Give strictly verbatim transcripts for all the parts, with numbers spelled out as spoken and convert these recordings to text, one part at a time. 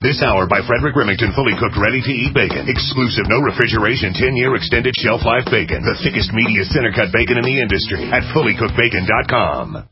This hour by Frederick Remington, fully cooked, ready-to-eat bacon. Exclusive, no refrigeration, ten-year extended shelf life bacon. The thickest, meatiest, center-cut bacon in the industry at fully cooked bacon dot com.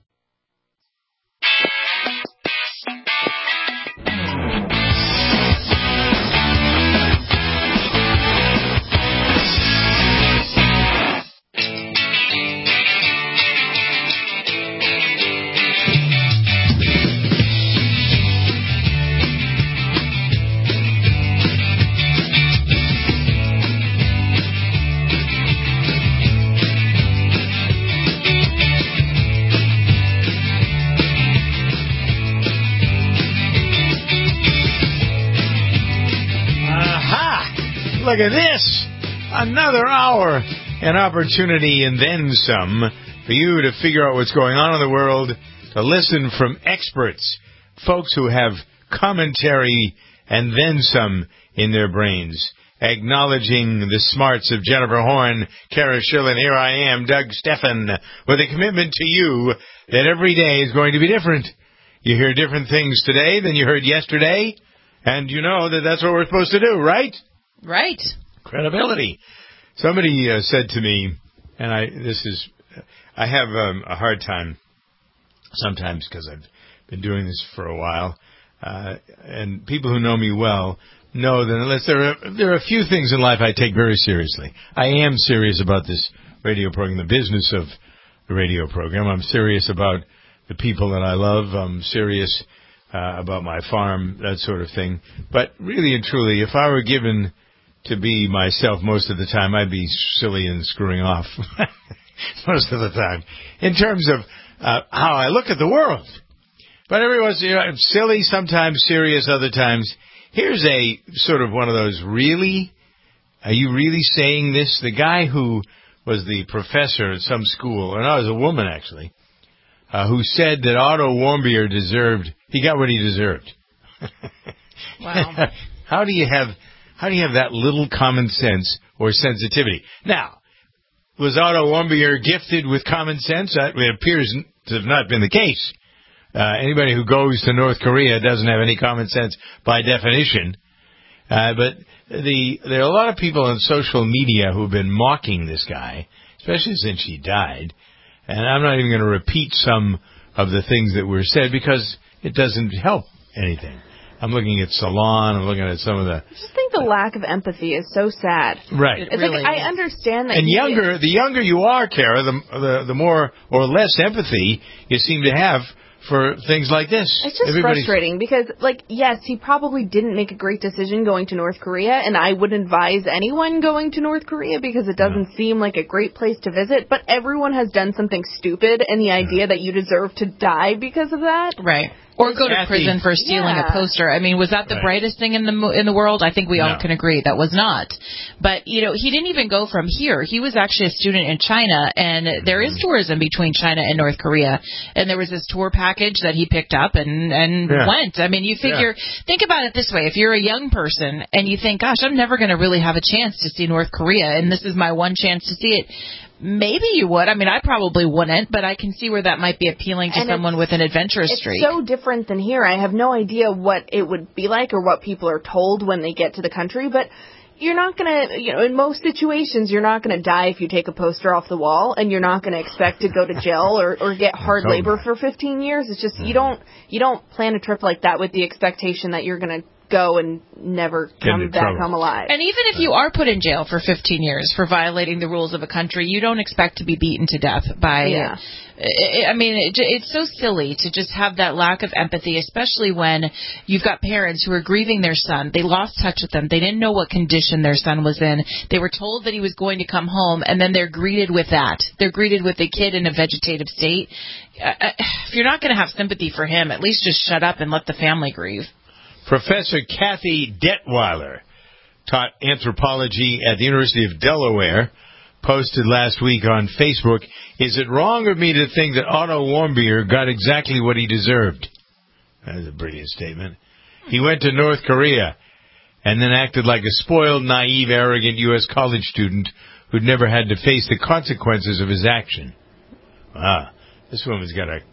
Look at this. Another hour, an opportunity and then some for you to figure out what's going on in the world, to listen from experts, folks who have commentary and then some in their brains, acknowledging the smarts of Jennifer Horn, Kara Schillen. Here I am, Doug Steffen, with a commitment to you that every day is going to be different. You hear different things today than you heard yesterday, and you know that that's what we're supposed to do, right? Right. Credibility. Somebody uh, said to me, and I this is, I have um, a hard time sometimes because I've been doing this for a while, uh, and people who know me well know that unless there are, there are a few things in life I take very seriously. I am serious about this radio program, the business of the radio program. I'm serious about the people that I love. I'm serious uh, about my farm, that sort of thing. But really and truly, if I were given to be myself most of the time, I'd be silly and screwing off most of the time in terms of uh, how I look at the world. But every once in a while, I'm silly, sometimes serious, other times. Here's a sort of one of those, really? Are you really saying this? The guy who was the professor at some school, or no, it was a woman actually, uh, who said that Otto Warmbier deserved, he got what he deserved. Wow. How do you have... How do you have that little common sense or sensitivity? Now, was Otto Warmbier gifted with common sense? It appears to have not been the case. Uh, anybody who goes to North Korea doesn't have any common sense by definition. Uh, but the there are a lot of people on social media who have been mocking this guy, especially since he died. And I'm not even going to repeat some of the things that were said because it doesn't help anything. I'm looking at Salon. I'm looking at some of the... I just think the lack of empathy is so sad. Right. It's really like, I understand that... And younger, the younger you are, Kara, the, the the more or less empathy you seem to have for things like this. It's just Everybody's... frustrating because, like, yes, he probably didn't make a great decision going to North Korea, and I wouldn't advise anyone going to North Korea because it doesn't yeah. seem like a great place to visit, but everyone has done something stupid, and the idea yeah. that you deserve to die because of that... Right. Or go to prison for stealing yeah. a poster. I mean, was that the right. brightest thing in the in the world? I think we no. all can agree that was not. But, you know, he didn't even go from here. He was actually a student in China, and mm-hmm. there is tourism between China and North Korea. And there was this tour package that he picked up and, and yeah. went. I mean, you figure, yeah. think about it this way. If you're a young person and you think, gosh, I'm never going to really have a chance to see North Korea, and this is my one chance to see it, maybe you would. I mean, I probably wouldn't, but I can see where that might be appealing to and someone with an adventurous it's streak. It's so different than here. I have no idea what it would be like or what people are told when they get to the country, but you're not going to, you know, in most situations, you're not going to die if you take a poster off the wall, and you're not going to expect to go to jail or, or get hard labor for fifteen years. It's just, you don't, you don't plan a trip like that with the expectation that you're going to go and never come back trouble. home alive. And even if you are put in jail for fifteen years for violating the rules of a country, you don't expect to be beaten to death by... Yeah. Uh, I mean, it, it's so silly to just have that lack of empathy, especially when you've got parents who are grieving their son. They lost touch with them. They didn't know what condition their son was in. They were told that he was going to come home, and then they're greeted with that. They're greeted with a kid in a vegetative state. Uh, if you're not going to have sympathy for him, at least just shut up and let the family grieve. Professor Kathy Detweiler taught anthropology at the University of Delaware, posted last week on Facebook, is it wrong of me to think that Otto Warmbier got exactly what he deserved? That's a brilliant statement. He went to North Korea and then acted like a spoiled, naive, arrogant U S college student who'd never had to face the consequences of his action. Wow, this woman's got a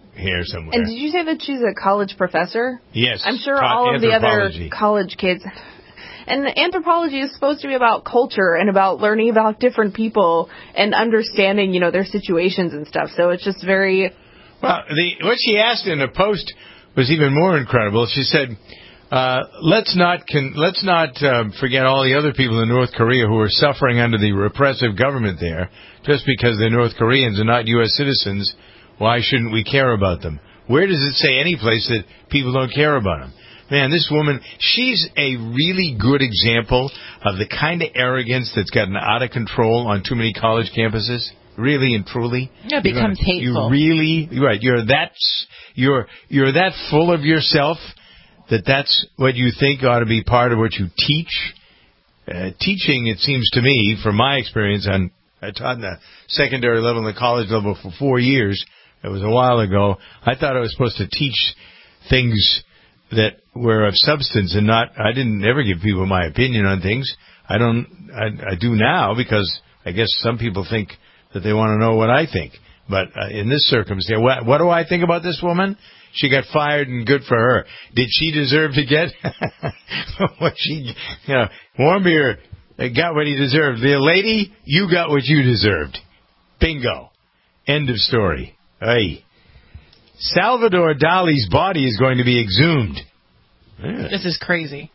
hair somewhere. And did you say that she's a college professor? Yes. I'm sure all of the other college kids. And anthropology is supposed to be about culture and about learning about different people and understanding, you know, their situations and stuff. So it's just very... Well, the, what she asked in the post was even more incredible. She said, uh, let's not con- let's not uh, forget all the other people in North Korea who are suffering under the repressive government there. Just because they're North Koreans and not U S citizens, why shouldn't we care about them? Where does it say any place that people don't care about them? Man, this woman, she's a really good example of the kind of arrogance that's gotten out of control on too many college campuses. Really and truly. Yeah, it becomes you hateful. You really, right, you're that, you're, you're that full of yourself that that's what you think ought to be part of what you teach. Uh, teaching, it seems to me, from my experience, on, I taught in the secondary level and the college level for four years. It was a while ago. I thought I was supposed to teach things that were of substance and not, I didn't ever give people my opinion on things. I don't, I, I do now because I guess some people think that they want to know what I think. But uh, in this circumstance, what, what do I think about this woman? She got fired and good for her. Did she deserve to get what she, you know, Warmbier got what he deserved. The lady, you got what you deserved. Bingo. End of story. Hey. Salvador Dali's body is going to be exhumed. Yeah. This is crazy.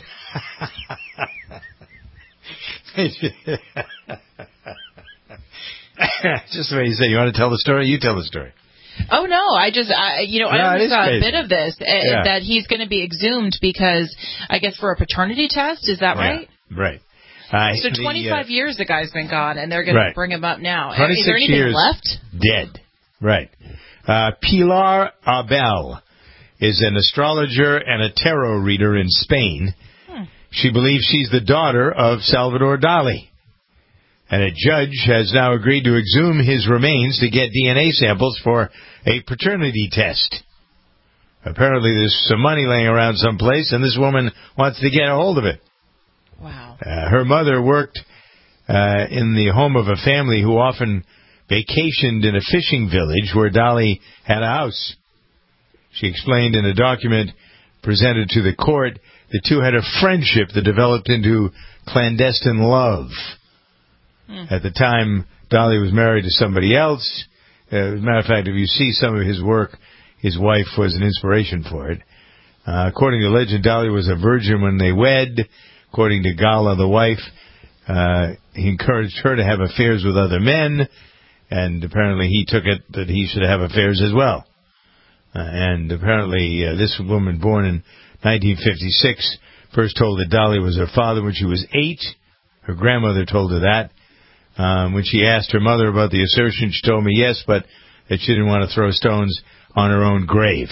Just the way you say, you want to tell the story? You tell the story. Oh, no, I just, I, you know, no, I only saw a bit of this, uh, yeah. that he's going to be exhumed because, I guess, for a paternity test, is that right? Yeah, right. Uh, so twenty-five the, uh, years the guy's been gone, and they're going right. to bring him up now. twenty-six is there anything years left? Dead. Right. Uh, Pilar Abel is an astrologer and a tarot reader in Spain. Hmm. She believes she's the daughter of Salvador Dali. And a judge has now agreed to exhume his remains to get D N A samples for a paternity test. Apparently there's some money laying around someplace, and this woman wants to get a hold of it. Wow. Uh, her mother worked uh, in the home of a family who often vacationed in a fishing village where Dali had a house. She explained in a document presented to the court the two had a friendship that developed into clandestine love. At the time, Dali was married to somebody else. Uh, as a matter of fact, if you see some of his work, his wife was an inspiration for it. Uh, according to legend, Dali was a virgin when they wed. According to Gala, the wife, uh, he encouraged her to have affairs with other men, and apparently he took it that he should have affairs as well. Uh, and apparently uh, this woman, born in nineteen fifty-six, first told that Dali was her father when she was eight. Her grandmother told her that. Um, when she asked her mother about the assertion, she told me yes, but that she didn't want to throw stones on her own grave.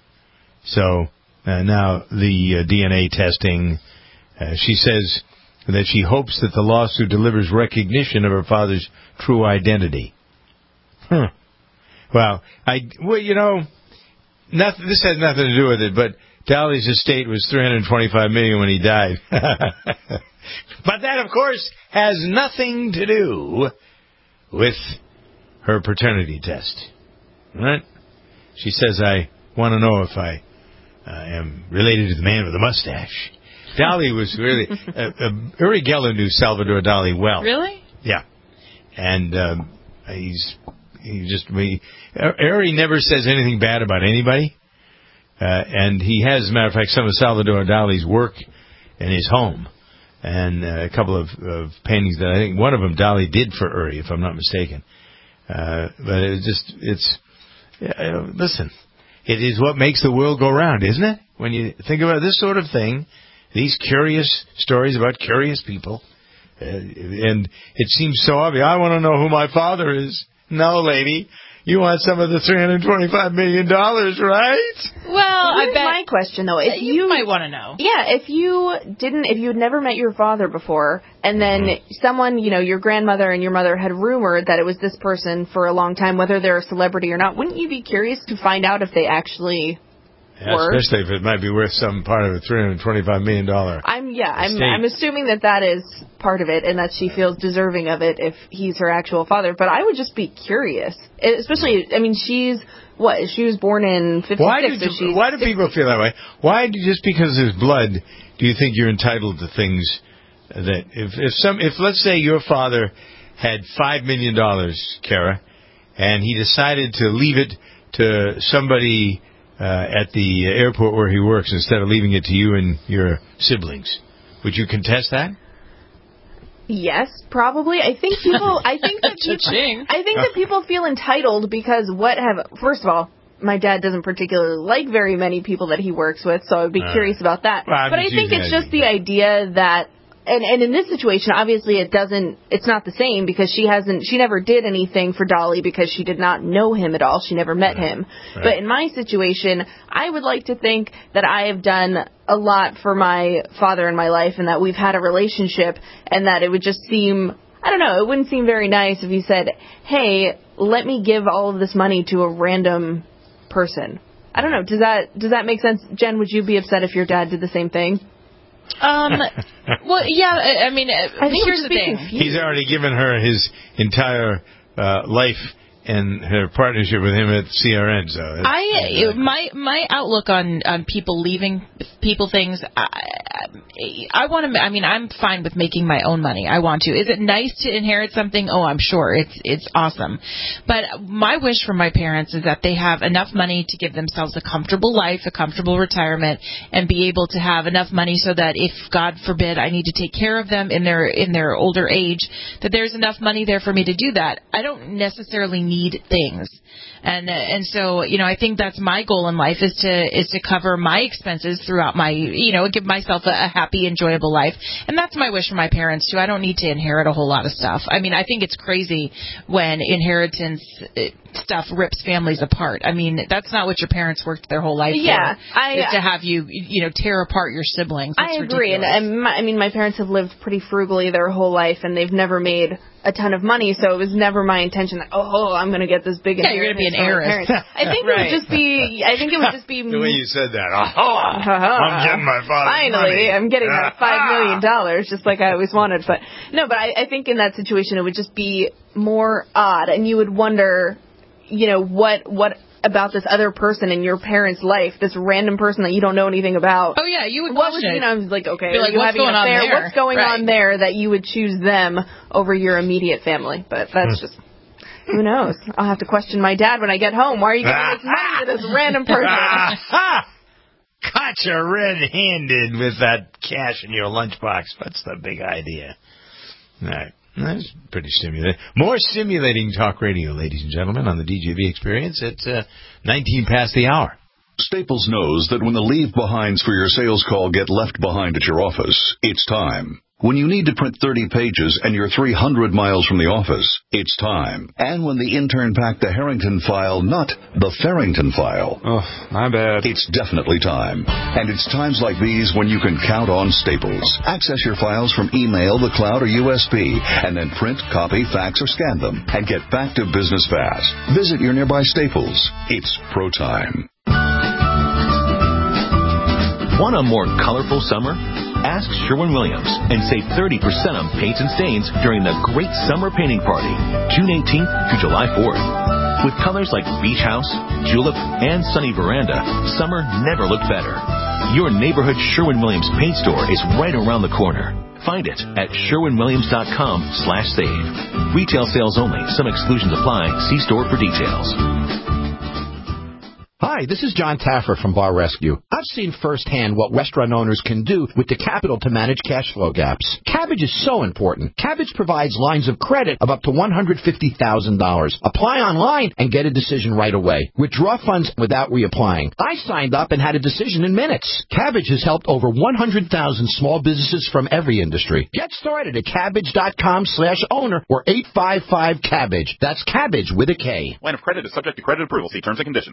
So uh, now the uh, D N A testing, uh, she says that she hopes that the lawsuit delivers recognition of her father's true identity. Huh. Well, I, well, you know, nothing, this has nothing to do with it, but Dali's estate was three hundred twenty-five million dollars when he died. But that, of course, has nothing to do with her paternity test. Right? She says, I want to know if I uh, am related to the man with the mustache. Dali was really... Uh, uh, Uri Geller knew Salvador Dali well. Really? Yeah. And um, he's... He just... He, Uri never says anything bad about anybody. Uh, and he has, as a matter of fact, some of Salvador Dali's work in his home. And uh, a couple of, of paintings that I think one of them Dali did for Uri, if I'm not mistaken. Uh, but it just, it's, uh, listen, it is what makes the world go round, isn't it? When you think about this sort of thing, these curious stories about curious people, uh, and it seems so obvious. I want to know who my father is. No, lady. You want some of the three hundred twenty-five million dollars, right? Well, Here's I bet my question, though. If you, you might want to know. Yeah, if you didn't, if you had never met your father before, and then mm-hmm. someone, you know, your grandmother and your mother had rumored that it was this person for a long time, whether they're a celebrity or not, wouldn't you be curious to find out if they actually Yeah, worth. Especially if it might be worth some part of a three hundred twenty-five million dollars. I'm yeah, I'm I'm assuming that that is part of it, and that she feels deserving of it if he's her actual father. But I would just be curious, especially. I mean, she's what? She was born in fifty-six. Why do so she's why do people feel that way? Why do, just because there's blood do you think you're entitled to things that if if some if let's say your father had five million dollars, Kara, and he decided to leave it to somebody uh, at the airport where he works instead of leaving it to you and your siblings, would you contest that? Yes, probably. I think people. I think that people. I think that people feel entitled because what have first of all, my dad doesn't particularly like very many people that he works with, so I would be uh, curious about that. Well, but I think it's just the idea that. And, and in this situation, obviously, it doesn't, it's not the same because she hasn't, she never did anything for Dolly because she did not know him at all. She never met right. him. Right. But in my situation, I would like to think that I have done a lot for my father in my life and that we've had a relationship and that it would just seem, I don't know, it wouldn't seem very nice if he said, hey, let me give all of this money to a random person. I don't know. Does that, does that make sense? Jen, would you be upset if your dad did the same thing? Um, well, yeah, I mean, I think here's the thing. Confused. He's already given her his entire uh, life and her partnership with him at C R N. So I my my outlook on, on people leaving people things. I, I want to. I mean, I'm fine with making my own money. I want to. Is it nice to inherit something? Oh, I'm sure it's it's awesome. But my wish for my parents is that they have enough money to give themselves a comfortable life, a comfortable retirement, and be able to have enough money so that if God forbid I need to take care of them in their in their older age, that there's enough money there for me to do that. I don't necessarily need things. And and so, you know, I think that's my goal in life is to is to cover my expenses throughout my, you know, give myself a, a happy, enjoyable life. And that's my wish for my parents, too. I don't need to inherit a whole lot of stuff. I mean, I think it's crazy when inheritance stuff rips families apart. I mean, that's not what your parents worked their whole life yeah, for. I, is to have you, you know, tear apart your siblings. That's I agree. ridiculous. And, and my, I mean, my parents have lived pretty frugally their whole life, and they've never made a ton of money, so it was never my intention that, oh, oh I'm going to get this big yeah, you're going to be an heiress. I think right. it would just be, I think it would just be... the way you said that. Oh, I'm getting my father's Finally, money. I'm getting my five million dollars, just like I always wanted. But no, but I, I think in that situation it would just be more odd, and you would wonder, you know, what what about this other person in your parents' life, this random person that you don't know anything about. Oh, yeah, you would what question was, you know, I was like, okay, like, you what's going on affair? there? What's going right. on there that you would choose them over your immediate family? But that's just... Who knows? I'll have to question my dad when I get home. Why are you giving this money to this random person? Caught you red-handed with that cash in your lunchbox. What's the big idea? All right. That's pretty stimulating. More stimulating talk radio, ladies and gentlemen, on the D J V Experience. It's uh, nineteen past the hour. Staples knows that when the leave-behinds for your sales call get left behind at your office, it's time. When you need to print thirty pages and you're three hundred miles from the office, it's time. And when the intern packed the Harrington file, not the Farrington file. Oh, my bad. It's definitely time. And it's times like these when you can count on Staples. Access your files from email, the cloud, or U S B, and then print, copy, fax, or scan them, and get back to business fast. Visit your nearby Staples. It's pro time. Want a more colorful summer? Ask Sherwin-Williams and save thirty percent on paints and stains during the Great Summer Painting Party, June eighteenth through July fourth. With colors like Beach House, Julep, and Sunny Veranda, summer never looked better. Your neighborhood Sherwin-Williams paint store is right around the corner. Find it at Sherwin-Williams.com slash save. Retail sales only. Some exclusions apply. See store for details. Hi, this is John Taffer from Bar Rescue. I've seen firsthand what restaurant owners can do with the capital to manage cash flow gaps. Cabbage is so important. Cabbage provides lines of credit of up to one hundred fifty thousand dollars. Apply online and get a decision right away. Withdraw funds without reapplying. I signed up and had a decision in minutes. Cabbage has helped over one hundred thousand small businesses from every industry. Get started at cabbage.com slash owner or eight five five cabbage. That's cabbage with a K. Line of credit is subject to credit approval. See terms and conditions.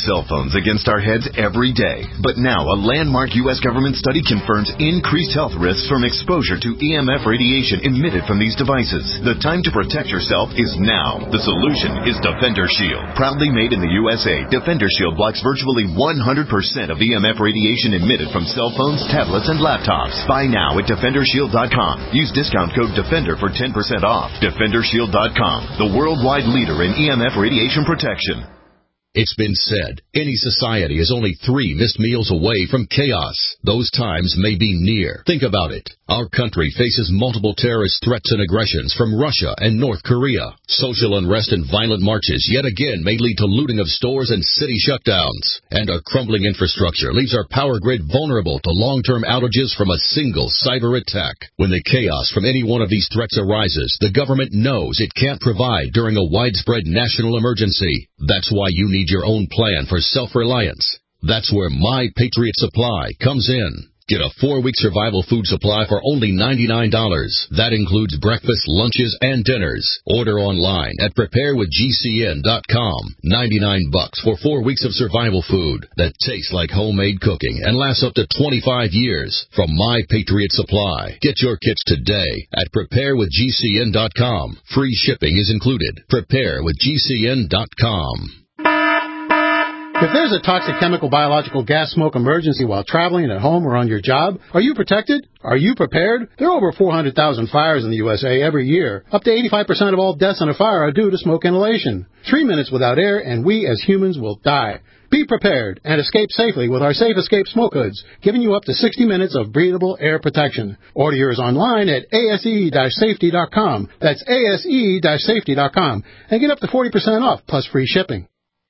cell phones against our heads every day. But now a landmark U S government study confirms increased health risks from exposure to E M F radiation emitted from these devices. The time to protect yourself is now. The solution is Defender Shield. Proudly made in the U S A, Defender Shield blocks virtually one hundred percent of E M F radiation emitted from cell phones, tablets, and laptops. Buy now at Defender Shield dot com. Use discount code DEFENDER for ten percent off. Defender Shield dot com, the worldwide leader in E M F radiation protection. It's been said, any society is only three missed meals away from chaos. Those times may be near. Think about it. Our country faces multiple terrorist threats and aggressions from Russia and North Korea. Social unrest and violent marches yet again may lead to looting of stores and city shutdowns. And our crumbling infrastructure leaves our power grid vulnerable to long-term outages from a single cyber attack. When the chaos from any one of these threats arises, the government knows it can't provide during a widespread national emergency. That's why you need your own plan for self-reliance. That's where My Patriot Supply comes in. Get a four-week survival food supply for only ninety-nine dollars. That includes breakfast, lunches, and dinners. Order online at prepare with G C N dot com. ninety-nine bucks for four weeks of survival food that tastes like homemade cooking and lasts up to twenty-five years from My Patriot Supply. Get your kits today at prepare with G C N dot com. Free shipping is included. prepare with G C N dot com. If there's a toxic chemical, biological, gas, smoke emergency while traveling at home or on your job, are you protected? Are you prepared? There are over four hundred thousand fires in the U S A every year. Up to eighty-five percent of all deaths in a fire are due to smoke inhalation. Three minutes without air and we as humans will die. Be prepared and escape safely with our Safe Escape Smoke Hoods, giving you up to sixty minutes of breathable air protection. Order yours online at A S E safety dot com. That's A S E safety dot com. And get up to forty percent off plus free shipping.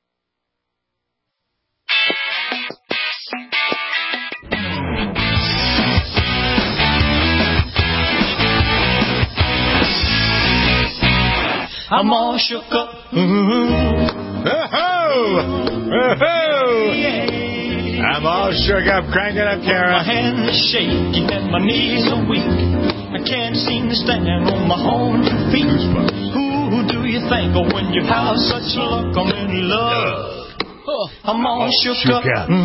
I'm all shook up. Mm-hmm. Oh-ho! Oh-ho! I'm all shook up. Crank it up, Kara. My hands are shaky and my knees are weak. I can't seem to stand on my own feet. Who do you think of when you have such luck? I'm in love. I'm all shook, shook up. up.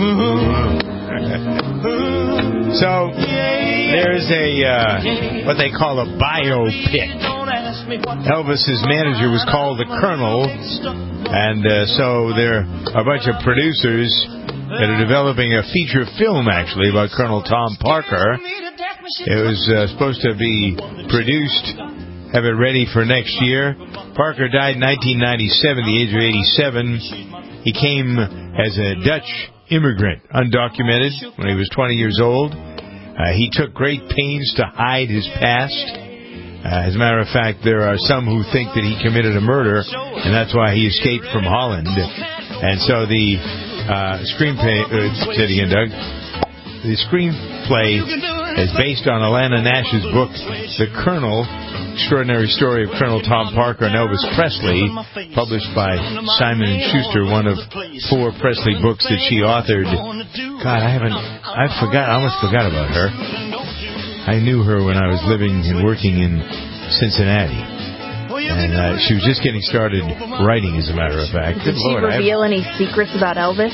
Mm-hmm. So, there's a, uh, what they call a biopic. Elvis's manager was called the Colonel, and uh, so there are a bunch of producers that are developing a feature film, actually, about Colonel Tom Parker. It was uh, supposed to be produced, have it ready for next year. Parker died in nineteen ninety-seven, the age of eighty-seven. He came as a Dutch immigrant, undocumented, when he was twenty years old. Uh, he took great pains to hide his past. Uh, as a matter of fact, there are some who think that he committed a murder, and that's why he escaped from Holland. And so the uh, screenplay, uh, Teddy and Doug, the screenplay is based on Alana Nash's book, The Colonel, Extraordinary Story of Colonel Tom Parker and Elvis Presley, published by Simon and Schuster, one of four Presley books that she authored. God, I haven't, I forgot, I almost forgot about her. I knew her when I was living and working in Cincinnati. And uh, she was just getting started writing, as a matter of fact. Did she reveal any secrets about Elvis?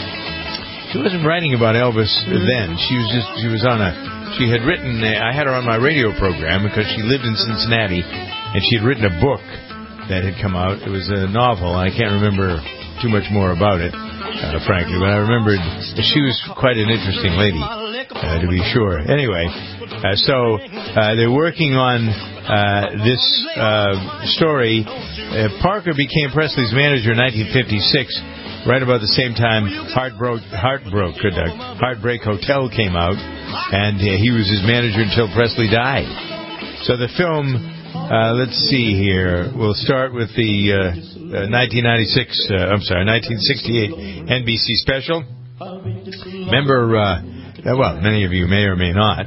She wasn't writing about Elvis mm-hmm. then. She was just, she was on a, she had written, I had her on my radio program because she lived in Cincinnati, and she had written a book that had come out. It was a novel. I can't remember too much more about it, uh, frankly, but I remembered she was quite an interesting lady, uh, to be sure. Anyway, uh, so uh, they're working on uh, this uh, story. Uh, Parker became Presley's manager in nineteen fifty-six. Right about the same time, Heartbreak, Heartbreak, uh, Heartbreak Hotel came out, and uh, he was his manager until Presley died. So the film, uh, let's see here, we'll start with the uh, uh, nineteen ninety-six, uh, I'm sorry, nineteen sixty-eight N B C special. Remember, uh, well, many of you may or may not,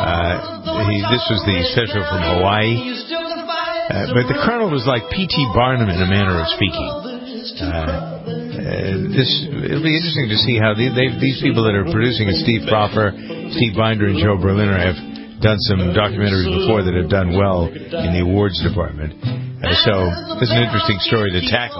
uh, he, this was the special from Hawaii. Uh, but the Colonel was like P T Barnum in a manner of speaking. Uh, Uh, this it'll be interesting to see how they, they, these people that are producing it, Steve Proffer, Steve Binder, and Joe Berliner, have done some documentaries before that have done well in the awards department. Uh, so it's an interesting story to tackle.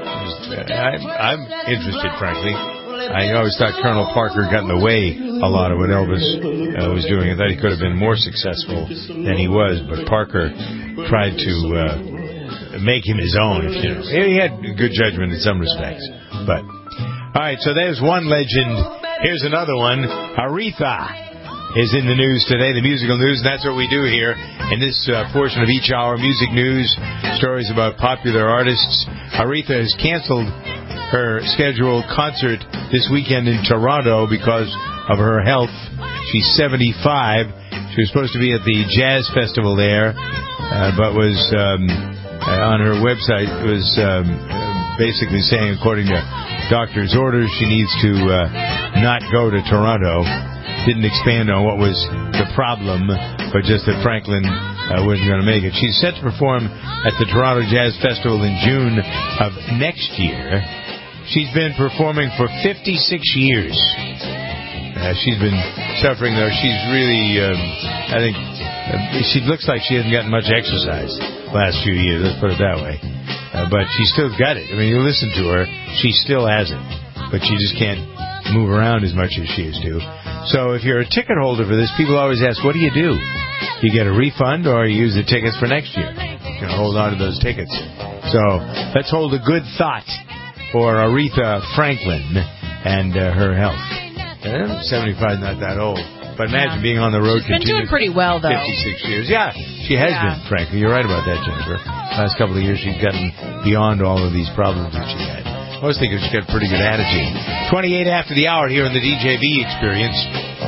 I, I'm interested, frankly. I always thought Colonel Parker got in the way a lot of what Elvis uh, was doing. I thought he could have been more successful than he was, but Parker tried to uh, make him his own. You know. He had good judgment in some respects. But all right, so there's one legend. Here's another one. Aretha is in the news today, the musical news, and that's what we do here in this uh, portion of each hour. Music news, stories about popular artists. Aretha has canceled her scheduled concert this weekend in Toronto because of her health. She's seventy-five. She was supposed to be at the Jazz Festival there, uh, but was um, uh, on her website was um, basically saying, according to doctor's orders, she needs to uh, not go to Toronto. Didn't expand on what was the problem, but just that Franklin uh, wasn't going to make it. She's set to perform at the Toronto Jazz Festival in June of next year. She's been performing for fifty-six years. Uh, she's been suffering, though. She's really, um, I think, uh, she looks like she hasn't gotten much exercise the last few years, let's put it that way. Uh, but she's still got it. I mean, you listen to her, she still has it. But she just can't move around as much as she used to. So if you're a ticket holder for this, people always ask, what do you do? You get a refund or you use the tickets for next year? You know, hold on to those tickets. So let's hold a good thought for Aretha Franklin and uh, her health. Uh, seventy-five, not that old. But imagine yeah. being on the road. She's been doing pretty well, though. fifty-six years. Yeah, she has yeah. been, frankly. You're right about that, Jennifer. Last couple of years, she's gotten beyond all of these problems that she had. I was thinking she's got a pretty good attitude. twenty-eight after the hour here in the D J B Experience.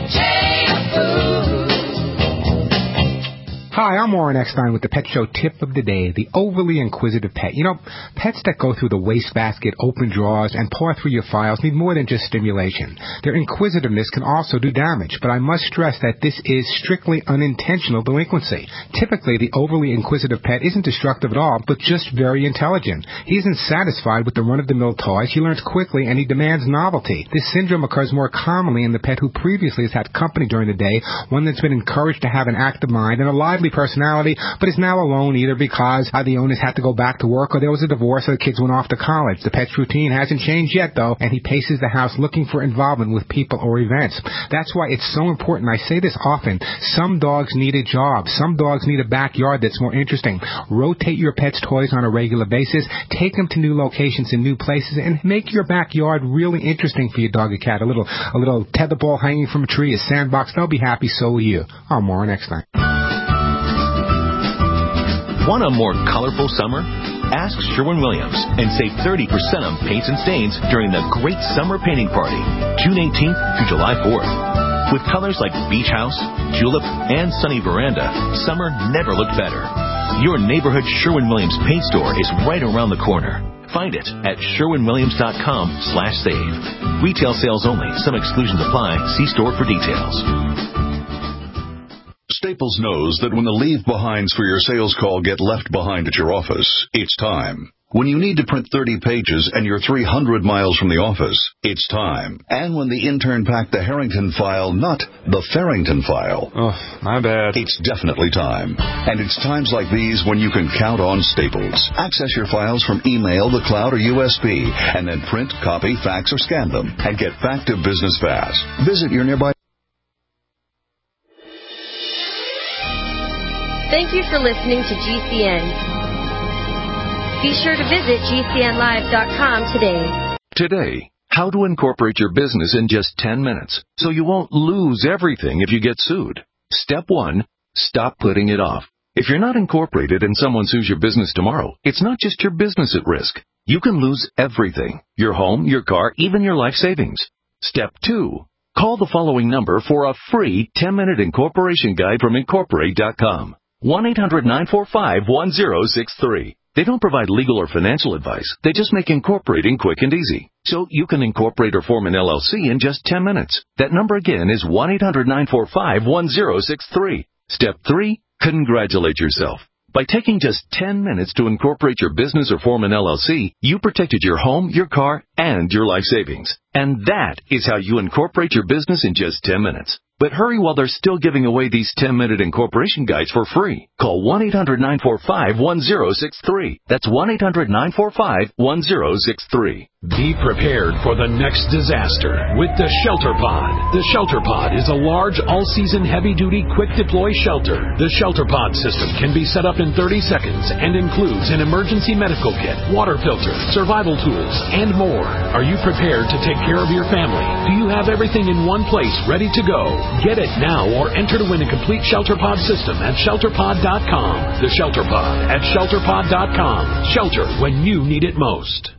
Hi, I'm Warren Eckstein with the Pet Show tip of the day, the overly inquisitive pet. You know, pets that go through the wastebasket, open drawers, and paw through your files need more than just stimulation. Their inquisitiveness can also do damage, but I must stress that this is strictly unintentional delinquency. Typically, the overly inquisitive pet isn't destructive at all, but just very intelligent. He isn't satisfied with the run-of-the-mill toys. He learns quickly, and he demands novelty. This syndrome occurs more commonly in the pet who previously has had company during the day, one that's been encouraged to have an active mind and a lively personality, but is now alone either because uh, the owners had to go back to work or there was a divorce or the kids went off to college. The pet's routine hasn't changed yet, though, and he paces the house looking for involvement with people or events. That's why it's so important. I say this often. Some dogs need a job. Some dogs need a backyard that's more interesting. Rotate your pet's toys on a regular basis. Take them to new locations and new places, and make your backyard really interesting for your dog or cat. A little, a little tetherball hanging from a tree, a sandbox. They'll be happy. So will you. Oh, more next time. Want a more colorful summer? Ask Sherwin-Williams and save thirty percent on paints and stains during the Great Summer Painting Party, June eighteenth through July fourth. With colors like Beach House, Julep, and Sunny Veranda, summer never looked better. Your neighborhood Sherwin-Williams paint store is right around the corner. Find it at sherwin williams dot com slash save. Retail sales only. Some exclusions apply. See store for details. Staples knows that when the leave-behinds for your sales call get left behind at your office, it's time. When you need to print thirty pages and you're three hundred miles from the office, it's time. And when the intern packed the Harrington file, not the Farrington file. Oh, my bad. It's definitely time. And it's times like these when you can count on Staples. Access your files from email, the cloud, or U S B, and then print, copy, fax, or scan them, and get back to business fast. Visit your nearby... Thank you for listening to G C N. Be sure to visit G C N live dot com today. Today, how to incorporate your business in just ten minutes so you won't lose everything if you get sued. Step one, stop putting it off. If you're not incorporated and someone sues your business tomorrow, it's not just your business at risk. You can lose everything, your home, your car, even your life savings. Step two, call the following number for a free ten-minute incorporation guide from Incorporate dot com. one eight hundred nine four five one zero six three. They don't provide legal or financial advice. They just make incorporating quick and easy. So you can incorporate or form an L L C in just ten minutes. That number again is one eight hundred nine four five one zero six three. Step three, congratulate yourself. By taking just ten minutes to incorporate your business or form an L L C, you protected your home, your car, and your life savings. And that is how you incorporate your business in just ten minutes. But hurry while they're still giving away these ten-minute incorporation guides for free. Call one eight hundred nine four five one zero six three. That's one eight hundred nine four five one zero six three. Be prepared for the next disaster with the Shelter Pod. The Shelter Pod is a large, all-season, heavy-duty, quick-deploy shelter. The Shelter Pod system can be set up in thirty seconds and includes an emergency medical kit, water filter, survival tools, and more. Are you prepared to take care of your family? Do you have everything in one place ready to go? Get it now or enter to win a complete Shelter Pod system at shelter pod dot com. The Shelter Pod at shelter pod dot com. Shelter when you need it most.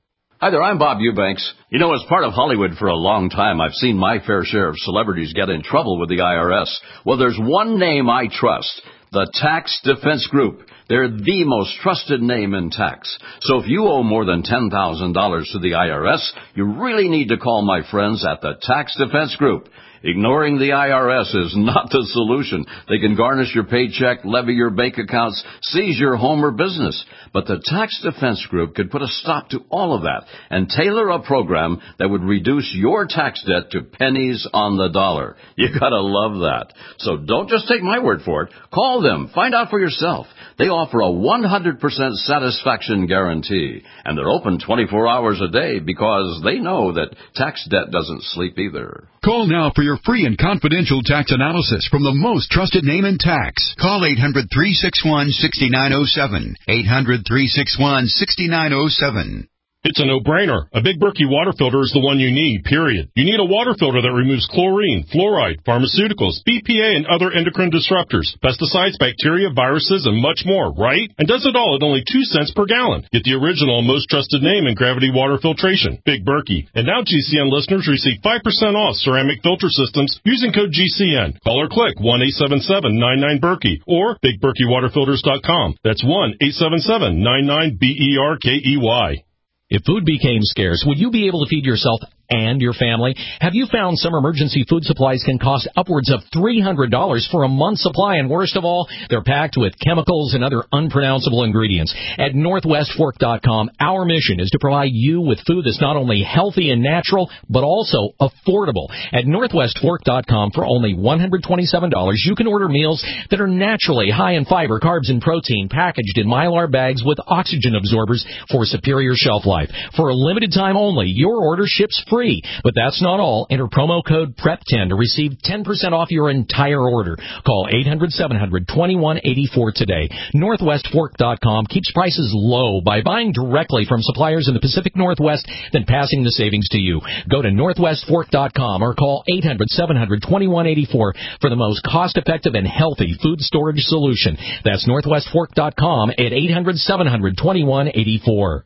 Hi there, I'm Bob Eubanks. You know, as part of Hollywood for a long time, I've seen my fair share of celebrities get in trouble with the I R S. Well, there's one name I trust, the Tax Defense Group. They're the most trusted name in tax. So if you owe more than ten thousand dollars to the I R S, you really need to call my friends at the Tax Defense Group. Ignoring the I R S is not the solution. They can garnish your paycheck, levy your bank accounts, seize your home or business. But the Tax Defense Group could put a stop to all of that and tailor a program that would reduce your tax debt to pennies on the dollar. You gotta love that. So don't just take my word for it. Call them. Find out for yourself. They offer a one hundred percent satisfaction guarantee. And they're open twenty-four hours a day because they know that tax debt doesn't sleep either. Call now for your free and confidential tax analysis from the most trusted name in tax. Call eight hundred, three six one, six nine zero seven. eight hundred, three six one, six nine zero seven. It's a no-brainer. A Big Berkey water filter is the one you need, period. You need a water filter that removes chlorine, fluoride, pharmaceuticals, B P A, and other endocrine disruptors, pesticides, bacteria, viruses, and much more, right? And does it all at only two cents per gallon. Get the original and most trusted name in gravity water filtration, Big Berkey. And now G C N listeners receive five percent off ceramic filter systems using code G C N. Call or click one eight seven seven nine nine Berkey or big berkey water filters dot com. That's one eight seven seven nine nine B E R K E Y. If food became scarce, would you be able to feed yourself and your family? Have you found some emergency food supplies can cost upwards of three hundred dollars for a month's supply? And worst of all, they're packed with chemicals and other unpronounceable ingredients. At northwest fork dot com, our mission is to provide you with food that's not only healthy and natural, but also affordable. At northwest fork dot com, for only one hundred twenty-seven dollars, you can order meals that are naturally high in fiber, carbs, and protein, packaged in Mylar bags with oxygen absorbers for superior shelf life. For a limited time only, your order ships free. But that's not all. Enter promo code P R E P ten to receive ten percent off your entire order. Call eight hundred, seven hundred, twenty-one eighty-four today. northwest fork dot com keeps prices low by buying directly from suppliers in the Pacific Northwest, then passing the savings to you. Go to northwest fork dot com or call eight hundred, seven hundred, twenty-one eighty-four for the most cost-effective and healthy food storage solution. That's northwest fork dot com at eight hundred, seven hundred, twenty-one eighty-four.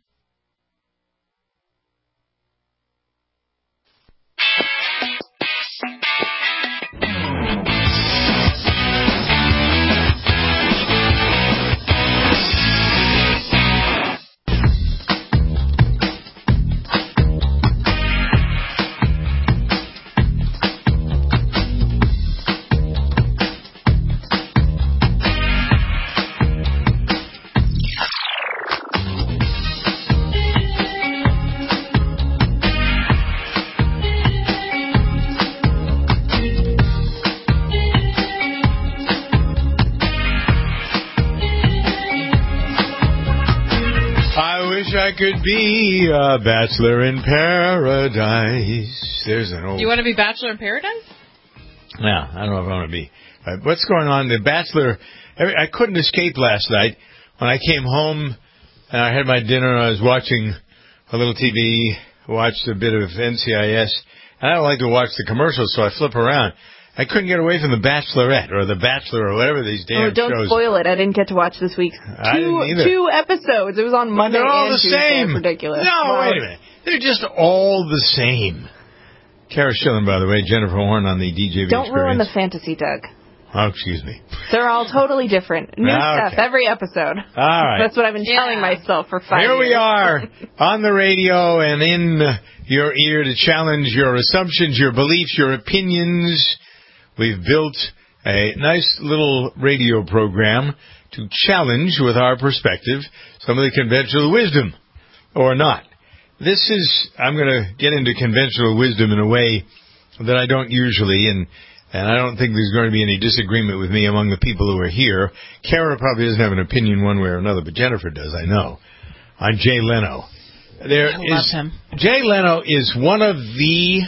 I could be a bachelor in paradise. There's an old... You want to be Bachelor in Paradise? Yeah, I don't know if I want to be. Uh, what's going on? The Bachelor... I couldn't escape last night. When I came home and I had my dinner, I was watching a little T V, watched a bit of N C I S, and I don't like to watch the commercials, so I flip around. I couldn't get away from The Bachelorette or The Bachelor or whatever these damn shows. Oh, don't shows. spoil it. I didn't get to watch this week's I two, didn't either. two episodes. It was on Monday They're all and the Tuesday. same. It's ridiculous. No, wow. wait a minute. They're just all the same. Kara Schilling, by the way, Jennifer Horn on the D J V Don't Experience. ruin the fantasy, Doug. Oh, excuse me. They're all totally different. New Okay. stuff every episode. All right. That's what I've been Yeah. telling myself for five Here years. we are on the radio and in your ear to challenge your assumptions, your beliefs, your opinions. We've built a nice little radio program to challenge with our perspective some of the conventional wisdom or not. This is, I'm going to get into conventional wisdom in a way that I don't usually, and and I don't think there's going to be any disagreement with me among the people who are here. Kara probably doesn't have an opinion one way or another, but Jennifer does, I know, on Jay Leno. There I is, love him. Jay Leno is one of the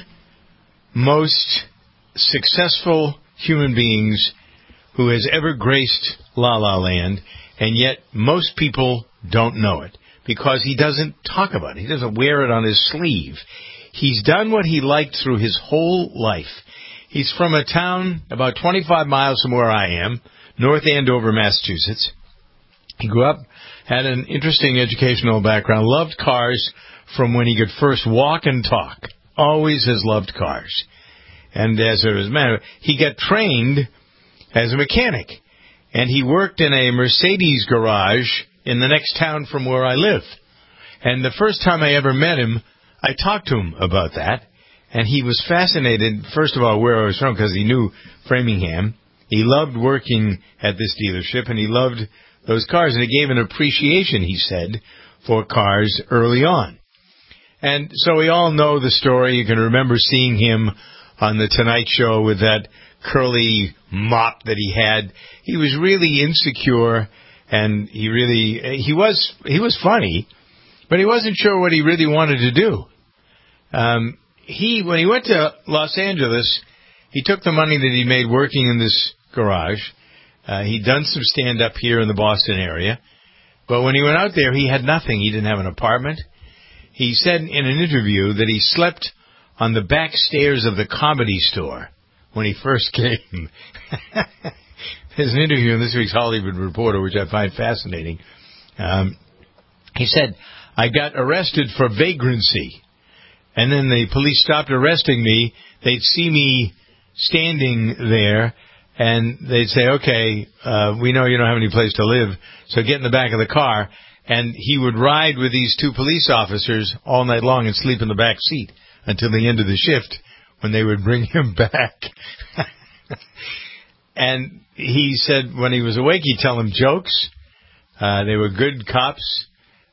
most successful human beings who has ever graced La La Land, and yet most people don't know it because he doesn't talk about it. He doesn't wear it on his sleeve. He's done what he liked through his whole life. He's from a town about twenty-five miles from where I am, North Andover, Massachusetts. He grew up, had an interesting educational background, loved cars from when he could first walk and talk. Always has loved cars. And as a man, he got trained as a mechanic. And he worked in a Mercedes garage in the next town from where I live. And the first time I ever met him, I talked to him about that. And he was fascinated, first of all, where I was from, because he knew Framingham. He loved working at this dealership, and he loved those cars. And it gave an appreciation, he said, for cars early on. And so we all know the story. You can remember seeing him on The Tonight Show with that curly mop that he had. He was really insecure, and he really, he was, he was funny, but he wasn't sure what he really wanted to do. Um, he, when he went to Los Angeles, he took the money that he made working in this garage. Uh, he'd done some stand-up here in the Boston area, but when he went out there, he had nothing. He didn't have an apartment. He said in an interview that he slept on the back stairs of the Comedy Store when he first came. There's an interview in this week's Hollywood Reporter, which I find fascinating. Um, he said, I got arrested for vagrancy. And then the police stopped arresting me. They'd see me standing there, and they'd say, okay, uh, we know you don't have any place to live, so get in the back of the car. And he would ride with these two police officers all night long and sleep in the back seat until the end of the shift when they would bring him back. And he said when he was awake, he'd tell them jokes. Uh, they were good cops.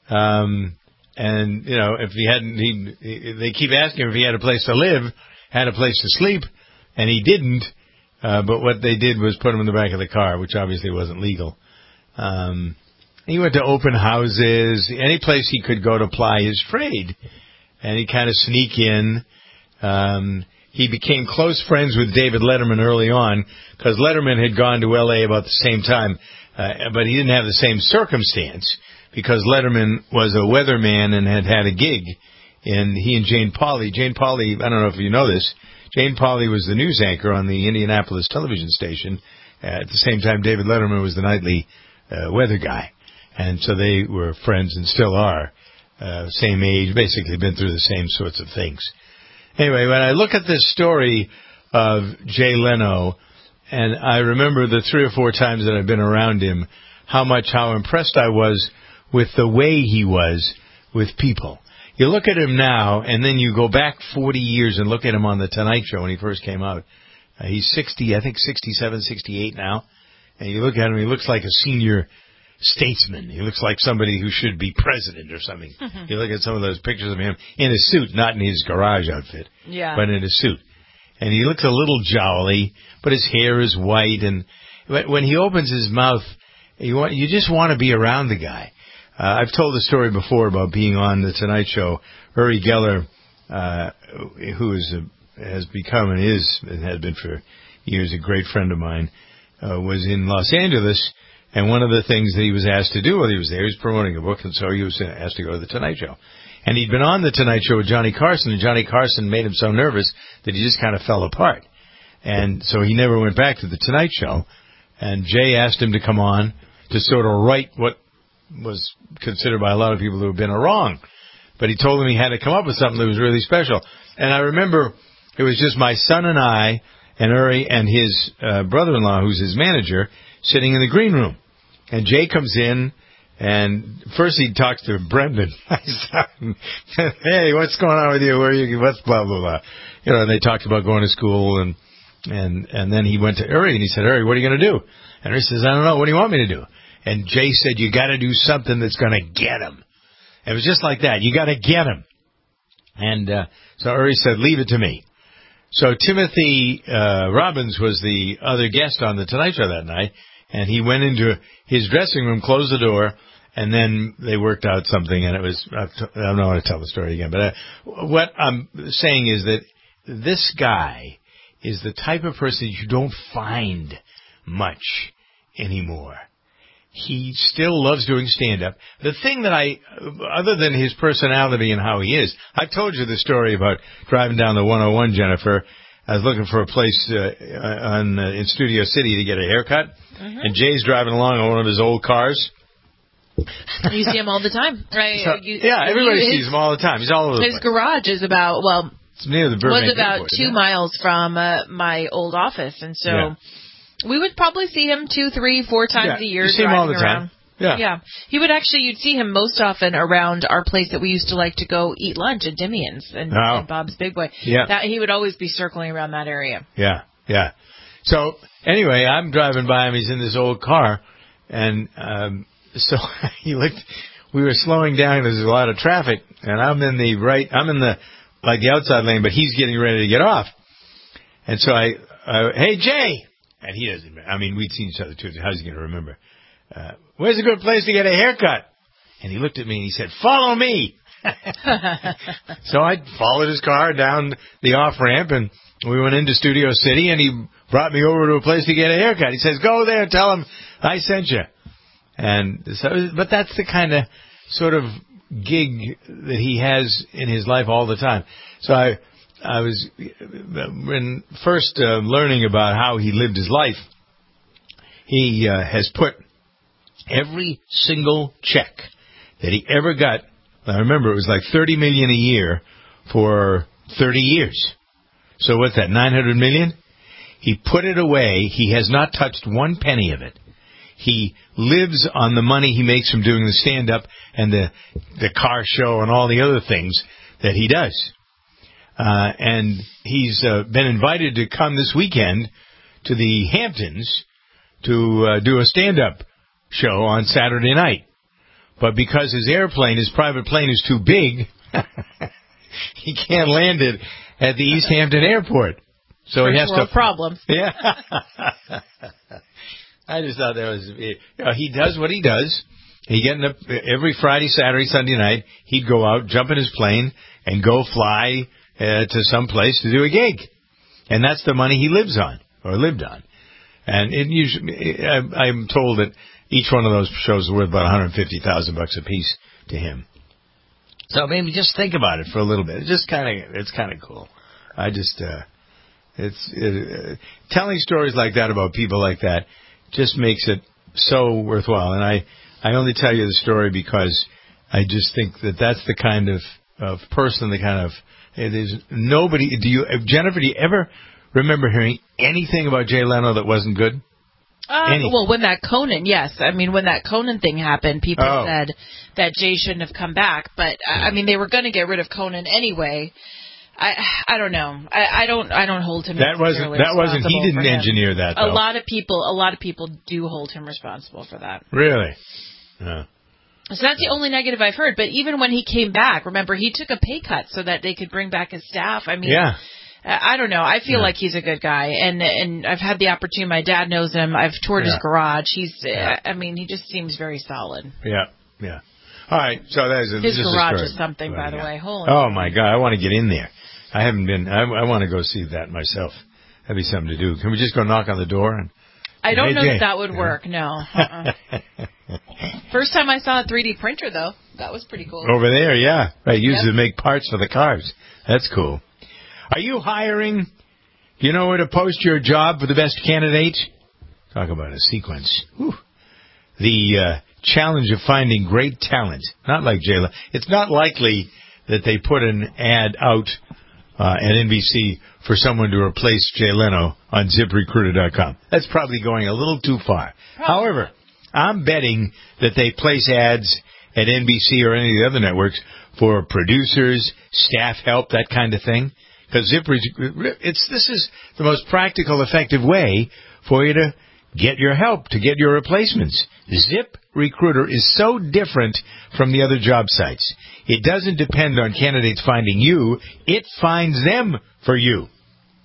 Um, and, you know, if he hadn't, he, they keep asking him if he had a place to live, had a place to sleep, and he didn't. Uh, but what they did was put him in the back of the car, which obviously wasn't legal. Um, he went to open houses, any place he could go to ply his trade. And he'd kind of sneak in. Um, he became close friends with David Letterman early on because Letterman had gone to L A about the same time, uh, but he didn't have the same circumstance because Letterman was a weatherman and had had a gig. And he and Jane Pauley, Jane Pauley, I don't know if you know this, Jane Pauley was the news anchor on the Indianapolis television station. Uh, at the same time, David Letterman was the nightly uh, weather guy. And so they were friends and still are. Uh, same age, basically been through the same sorts of things. Anyway, when I look at this story of Jay Leno, and I remember the three or four times that I've been around him, how much, how impressed I was with the way he was with people. You look at him now, and then you go back forty years and look at him on The Tonight Show when he first came out. Uh, he's sixty, I think sixty-seven, sixty-eight now. And you look at him, he looks like a senior statesman. He looks like somebody who should be president or something. Mm-hmm. You look at some of those pictures of him in a suit, not in his garage outfit, yeah, but in a suit. And he looks a little jowly, but his hair is white. And when he opens his mouth, you want, you just want to be around the guy. Uh, I've told the story before about being on The Tonight Show. Uri Geller, uh, who is a, has become and is, and has been for years, a great friend of mine, uh, was in Los Angeles. And one of the things that he was asked to do while he was there, he was promoting a book, and so he was asked to go to The Tonight Show. And he'd been on The Tonight Show with Johnny Carson, and Johnny Carson made him so nervous that he just kind of fell apart. And so he never went back to The Tonight Show. And Jay asked him to come on to sort of right what was considered by a lot of people to have been a wrong. But he told him he had to come up with something that was really special. And I remember it was just my son and I and Uri and his uh, brother-in-law, who's his manager, sitting in the green room. And Jay comes in, and first he talks to Brendan, my son. Hey, what's going on with you? Where are you? What's blah, blah, blah. You know, and they talked about going to school, and and and then he went to Uri, and he said, Uri, what are you going to do? And Uri says, I don't know. What do you want me to do? And Jay said, you got to do something that's going to get him. It was just like that. You got to get him. And uh, so Uri said, leave it to me. So Timothy uh, Robbins was the other guest on the Tonight Show that night, and he went into his dressing room, closed the door, and then they worked out something, and it was, I don't want to tell the story again, but uh, what I'm saying is that this guy is the type of person you don't find much anymore. He still loves doing stand-up. The thing that I, other than his personality and how he is, I've told you the story about driving down the one oh one, Jennifer. I was looking for a place uh, on uh, in Studio City to get a haircut, mm-hmm. and Jay's driving along on one of his old cars. You see him all the time, right? So, you, yeah, everybody his, sees him all the time. He's all over the his place. His garage is about, well, it's near the Burbank was about Airport, two miles from uh, my old office, and so... Yeah. We would probably see him two, three, four times yeah, a year. You see him all the around. time. Yeah. Yeah. He would actually, you'd see him most often around our place that we used to like to go eat lunch at Dimian's and, oh. and Bob's Big Boy. Yeah. That, he would always be circling around that area. Yeah, yeah. So, anyway, I'm driving by him. He's in this old car. And um, so he looked, we were slowing down. There's a lot of traffic. And I'm in the right, I'm in the, like the outside lane, but he's getting ready to get off. And so I, uh, hey, Jay. And he doesn't, I mean, we'd seen each other too. How's he going to remember? Uh, where's a good place to get a haircut? And he looked at me and he said, follow me. So I followed his car down the off-ramp and we went into Studio City and he brought me over to a place to get a haircut. He says, go there, tell him I sent you. And so, but that's the kind of sort of gig that he has in his life all the time. So I, I was, when first uh, learning about how he lived his life, he uh, has put every single check that he ever got. I remember it was like thirty million dollars a year for thirty years. So what's that, nine hundred million dollars? He put it away. He has not touched one penny of it. He lives on the money he makes from doing the stand-up and the the car show and all the other things that he does. Uh, and he's uh, been invited to come this weekend to the Hamptons to uh, do a stand-up show on Saturday night. But because his airplane, his private plane is too big, he can't land it at the East Hampton Airport. So First he has world to... problem. Yeah. I just thought that was... You know, he does what he does. He getting up every Friday, Saturday, Sunday night. He'd go out, jump in his plane, and go fly... Uh, to some place to do a gig, and that's the money he lives on or lived on. And it usually, I, I'm told that each one of those shows is worth about one hundred fifty thousand bucks a piece to him. So maybe just think about it for a little bit. It's just kind of, it's kind of cool. I just, uh, it's it, uh, telling stories like that about people like that just makes it so worthwhile. And I, I only tell you the story because I just think that that's the kind of of person, the kind of There's nobody. Do you, Jennifer? Do you ever remember hearing anything about Jay Leno that wasn't good? Uh, well, when that Conan, yes. I mean, when that Conan thing happened, people oh. said that Jay shouldn't have come back. But uh, I mean, they were going to get rid of Conan anyway. I I don't know. I, I don't I don't hold him. That wasn't that wasn't. He didn't engineer that. Though. A lot of people. A lot of people do hold him responsible for that. Really? Yeah. So that's the only negative I've heard. But even when he came back, remember, he took a pay cut so that they could bring back his staff. I mean, yeah. I don't know. I feel yeah. like he's a good guy. And and I've had the opportunity. My dad knows him. I've toured yeah. his garage. He's, yeah. I mean, he just seems very solid. Yeah, yeah. All right. So that's a, his just garage a is something, by the yeah. way. Holy oh, my God. I want to get in there. I haven't been. I, I want to go see that myself. That'd be something to do. Can we just go knock on the door and... I don't hey, know Jay. if that would work, no. Uh-uh. First time I saw a three D printer, though. That was pretty cool. Over there, yeah. Right, used yep. to make parts for the cars. That's cool. Are you hiring? Do you know where to post your job for the best candidate? Talk about a sequence. Whew. The uh, challenge of finding great talent. Not like Jay Leno. It's not likely that they put an ad out uh, at N B C for someone to replace Jay Leno on zip recruiter dot com. That's probably going a little too far. Probably. However, I'm betting that they place ads at N B C or any of the other networks for producers, staff help, that kind of thing. Because Zip, it's this is the most practical, effective way for you to get your help, to get your replacements. Zip Recruiter is so different from the other job sites. It doesn't depend on candidates finding you. It finds them for you.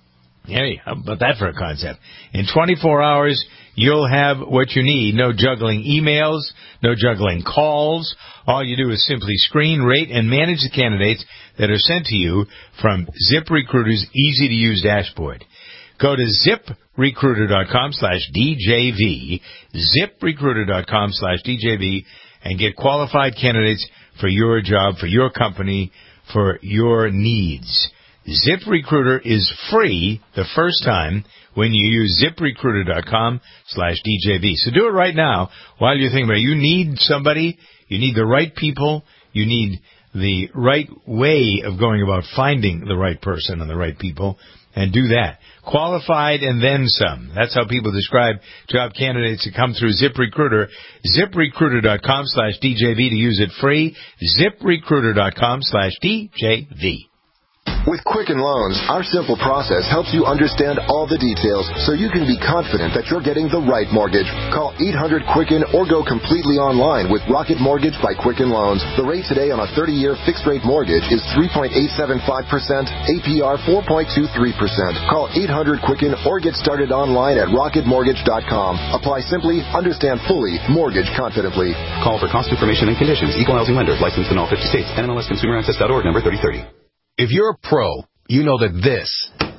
Hey, how about that for a concept? In twenty-four hours, you'll have what you need. No juggling emails, no juggling calls. All you do is simply screen, rate, and manage the candidates that are sent to you from ZipRecruiter's easy-to-use dashboard. Go to ZipRecruiter.com slash DJV, ZipRecruiter.com slash DJV, and get qualified candidates for your job, for your company, for your needs. ZipRecruiter is free the first time when you use ZipRecruiter.com slash DJV. So do it right now while you're thinking about it. You need somebody. You need the right people. You need the right way of going about finding the right person and the right people. And do that. Qualified and then some. That's how people describe job candidates that come through ZipRecruiter. ZipRecruiter.com slash DJV to use it free. ZipRecruiter.com slash DJV. With Quicken Loans, our simple process helps you understand all the details so you can be confident that you're getting the right mortgage. Call eight hundred Quicken or go completely online with Rocket Mortgage by Quicken Loans. The rate today on a thirty-year fixed-rate mortgage is three point eight seven five percent, A P R four point two three percent. Call eight hundred Quicken or get started online at rocket mortgage dot com. Apply simply, understand fully, mortgage confidently. Call for cost information and conditions. Equal housing lender. Licensed in all fifty states. N M L S Consumer Access dot org, number thirty thirty. If you're a pro, you know that this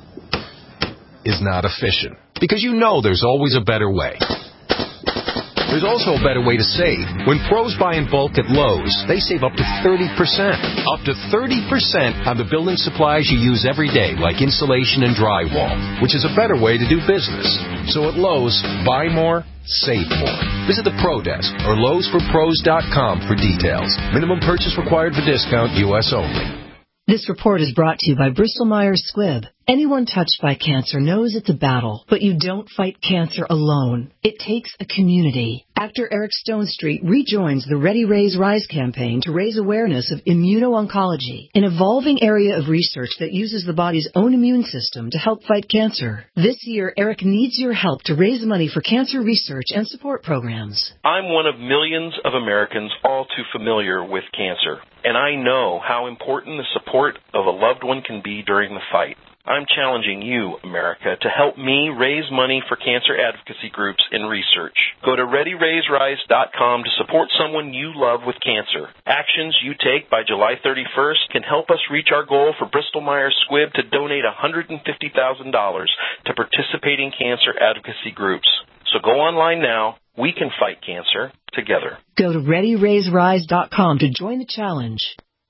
is not efficient, because you know there's always a better way. There's also a better way to save. When pros buy in bulk at Lowe's, they save up to thirty percent. Up to thirty percent on the building supplies you use every day, like insulation and drywall, which is a better way to do business. So at Lowe's, buy more, save more. Visit the Pro Desk or Lowe's for pros dot com for details. Minimum purchase required for discount, U S only. This report is brought to you by Bristol Myers Squibb. Anyone touched by cancer knows it's a battle, but you don't fight cancer alone. It takes a community. Actor Eric Stonestreet rejoins the Ready Raise Rise campaign to raise awareness of immuno-oncology, an evolving area of research that uses the body's own immune system to help fight cancer. This year, Eric needs your help to raise money for cancer research and support programs. I'm one of millions of Americans all too familiar with cancer, and I know how important the support of a loved one can be during the fight. I'm challenging you, America, to help me raise money for cancer advocacy groups and research. Go to ready raise rise dot com to support someone you love with cancer. Actions you take by July thirty-first can help us reach our goal for Bristol Myers Squibb to donate one hundred fifty thousand dollars to participating cancer advocacy groups. So go online now. We can fight cancer together. Go to ready raise rise dot com to join the challenge.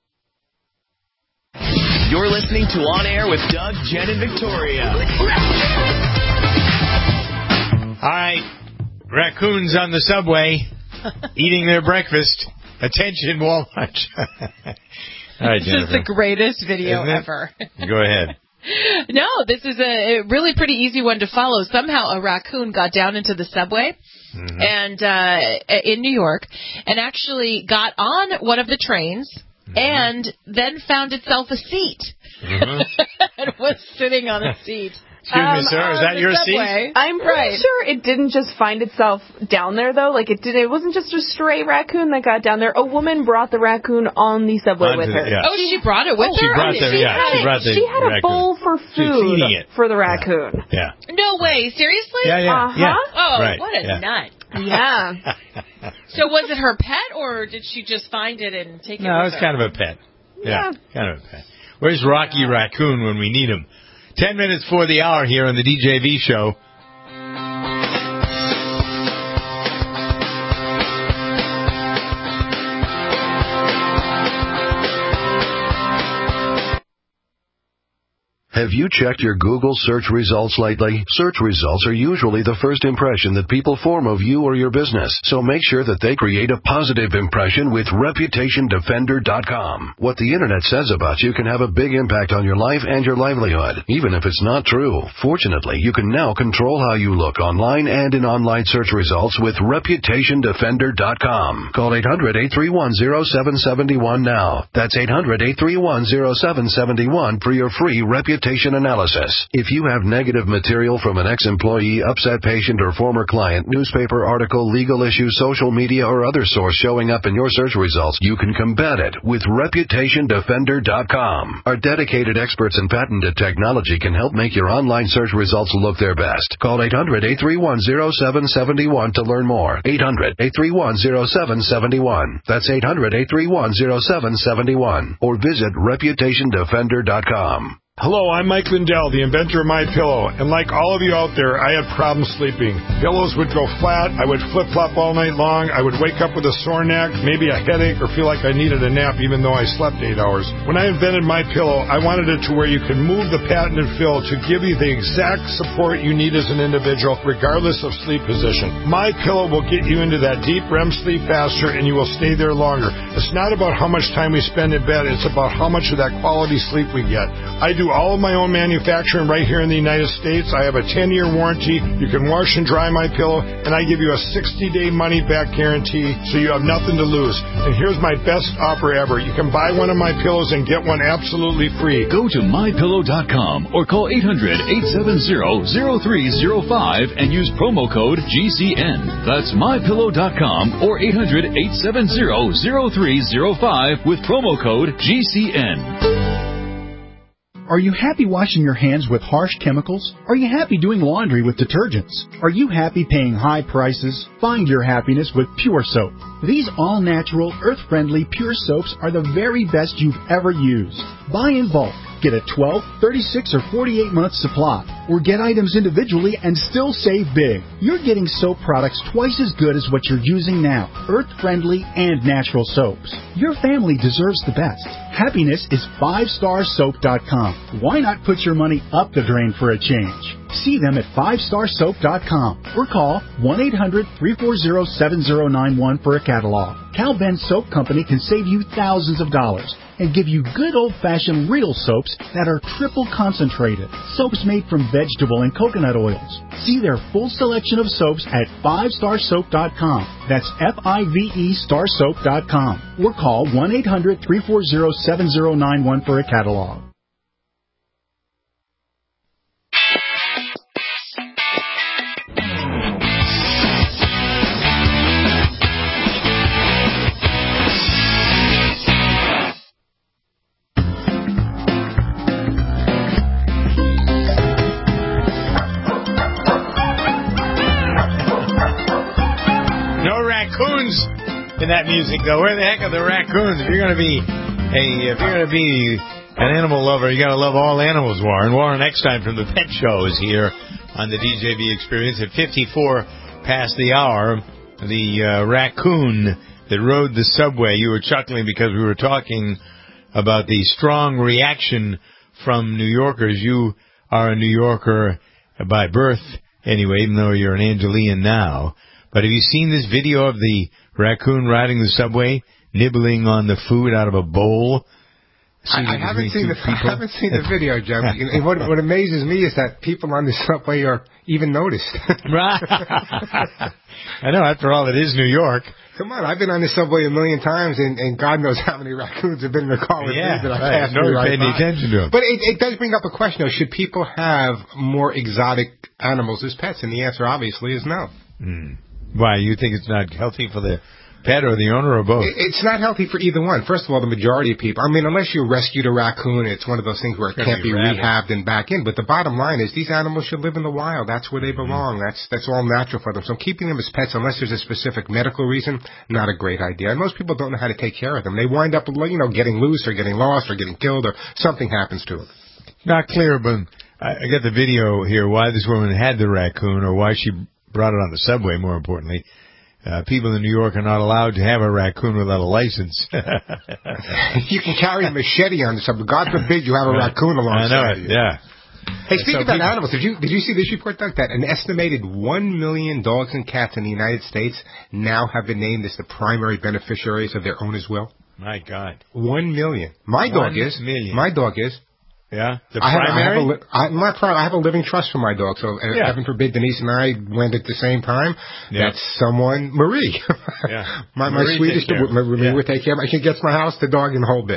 You're listening to On Air with Doug, Jen, and Victoria. All right. Raccoons on the subway eating their breakfast. Attention, Walmart. All right, this is the greatest video ever. Go ahead. No, this is a really pretty easy one to follow. Somehow a raccoon got down into the subway mm-hmm. and uh, in New York and actually got on one of the trains. Mm-hmm. And then found itself a seat. Mm-hmm. It was sitting on a seat. Excuse um, me, sir. Is that your subway. seat? I'm pretty right. sure it didn't just find itself down there, though. Like, it did. It wasn't just a stray raccoon that got down there. A woman brought the raccoon on the subway Onto with her. The, yeah. Oh, she brought it with oh, her? She brought, the, she yeah, had, she brought the She had a raccoon. bowl for food for the raccoon. Yeah. yeah. No way. Seriously? Yeah, yeah. Uh-huh. yeah. Oh, right. what a yeah. nut. Yeah. So was it her pet, or did she just find it and take it no, with it was her? kind of a pet. Yeah, yeah. kind of a pet. Where's Rocky yeah. Raccoon when we need him? Ten minutes for the hour here on the D J V show. Have you checked your Google search results lately? Search results are usually the first impression that people form of you or your business, so make sure that they create a positive impression with reputation defender dot com. What the internet says about you can have a big impact on your life and your livelihood, even if it's not true. Fortunately, you can now control how you look online and in online search results with reputation defender dot com. Call eight hundred, eight three one, zero seven seven one now. That's eight hundred, eight three one, zero seven seven one for your free Reputation reputation analysis. If you have negative material from an ex-employee, upset patient, or former client, newspaper article, legal issue, social media, or other source showing up in your search results, you can combat it with reputation defender dot com. Our dedicated experts in patented technology can help make your online search results look their best. Call eight hundred, eight three one, zero seven seven one to learn more. eight hundred, eight three one, zero seven seven one. That's eight hundred, eight three one, zero seven seven one. Or visit reputation defender dot com. Hello, I'm Mike Lindell, the inventor of MyPillow, and like all of you out there, I had problems sleeping. Pillows would go flat, I would flip-flop all night long, I would wake up with a sore neck, maybe a headache, or feel like I needed a nap even though I slept eight hours. When I invented MyPillow, I wanted it to where you can move the patented fill to give you the exact support you need as an individual, regardless of sleep position. MyPillow will get you into that deep R E M sleep faster, and you will stay there longer. It's not about how much time we spend in bed, it's about how much of that quality sleep we get. I do all of my own manufacturing right here in the United States. I have a ten-year warranty. You can wash and dry my pillow, and I give you a sixty-day money-back guarantee, so you have nothing to lose. And here's my best offer ever. You can buy one of my pillows and get one absolutely free. Go to my pillow dot com or call eight hundred, eight seven zero, zero three zero five and use promo code G C N. That's my pillow dot com or eight hundred, eight seven zero, zero three zero five with promo code G C N. Are you happy washing your hands with harsh chemicals? Are you happy doing laundry with detergents? Are you happy paying high prices? Find your happiness with Pure Soap. These all-natural, earth-friendly Pure Soaps are the very best you've ever used. Buy in bulk. Get a twelve, thirty-six, or forty-eight month supply. Or get items individually and still save big. You're getting soap products twice as good as what you're using now. Earth-friendly and natural soaps. Your family deserves the best. Happiness is five star soap dot com. Why not put your money up the drain for a change? See them at five star soap dot com or call one eight hundred, three four zero, seven zero nine one for a catalog. Cal Ben Soap Company can save you thousands of dollars and give you good old-fashioned real soaps that are triple concentrated. Soaps made from vegetable and coconut oils. See their full selection of soaps at five star soap dot com. That's F I V E star soap dot com. Or call one eight hundred, three four zero, seven zero nine one for a catalog. In that music, though, where the heck are the raccoons? If you're going to be a, if you're going to be an animal lover, you got to love all animals. Warren, Warren Eckstein from the Pet Show is here on the D J B Experience at fifty-four past the hour. The uh, raccoon that rode the subway. You were chuckling because we were talking about the strong reaction from New Yorkers. You are a New Yorker by birth, anyway, even though you're an Angelian now. But have you seen this video of the raccoon riding the subway, nibbling on the food out of a bowl? I, I haven't seen the I haven't seen the video, Jeff. what, what amazes me is that people on the subway are even noticed. Right. I know. After all, it is New York. Come on, I've been on the subway a million times, and, and God knows how many raccoons have been in the car with yeah, me that I right. passed No, right pay any attention to them. But it, it does bring up a question, though. Should people have more exotic animals as pets? And the answer, obviously, is no. Hmm. Why? You think it's not healthy for the pet or the owner or both? It's not healthy for either one. First of all, the majority of people, I mean, unless you rescued a raccoon, it's one of those things where it can't be rehabbed and back in. But the bottom line is these animals should live in the wild. That's where they belong. Mm-hmm. That's that's all natural for them. So keeping them as pets, unless there's a specific medical reason, not a great idea. And most people don't know how to take care of them. They wind up, you know, getting loose or getting lost or getting killed or something happens to them. Not clear, but I got the video here why this woman had the raccoon or why she brought it on the subway, more importantly. Uh, people in New York are not allowed to have a raccoon without a license. You can carry a machete on the subway. God forbid you have a raccoon alongside I know it, you. yeah. Hey, speaking so about people, animals, did you did you see this report, Doug, that an estimated one million dogs and cats in the United States now have been named as the primary beneficiaries of their owner's will? My God. One million. My dog One is. Million. My dog is. Yeah, the I have, primary? I have, a, li- I, my pri- I have a living trust for my dog, so uh, yeah. heaven forbid Denise and I went at the same time. Yeah. That's someone, Marie. Yeah. my Marie my Swedish, Marie yeah. would take care of it. She gets my house, the dog, and the whole bit.